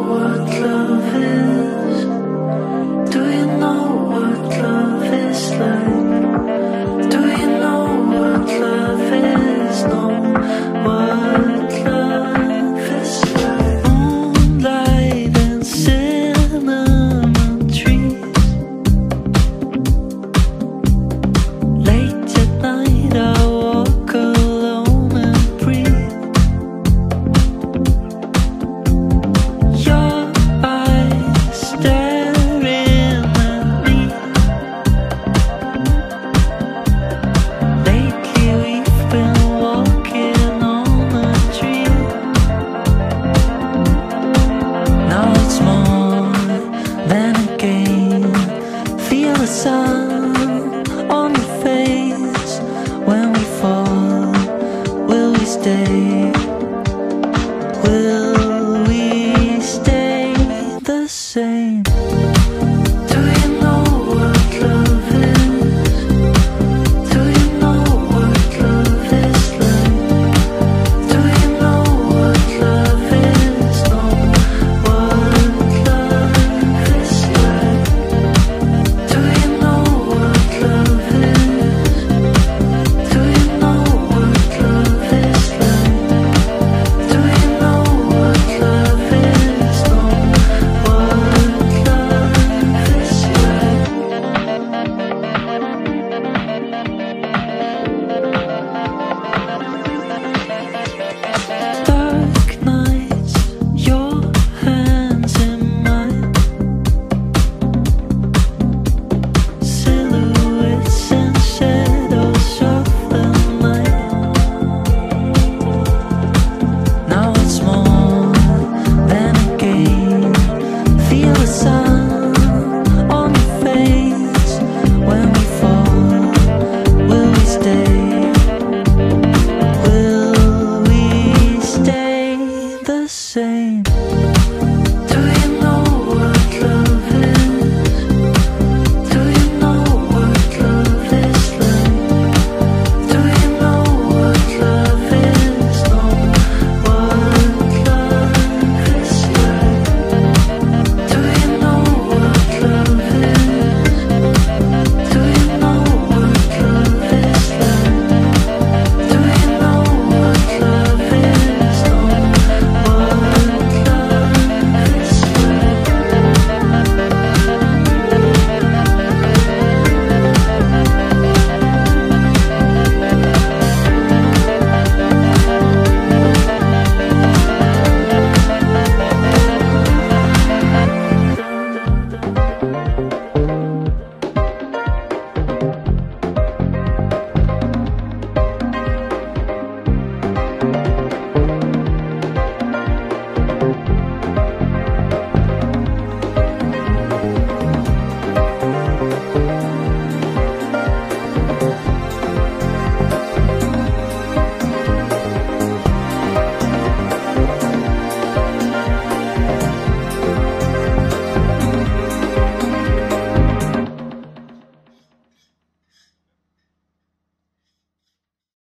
what love is? Do you know what love is like? Do you know what love is? Know what love is like? Moonlight and cinnamon trees. Late at night I walk alone and breathe. Your eyes staring at me. Lately we've been walking on a dream. Now it's more than a game. Feel the sun on your face. When we fall, will we stay? Will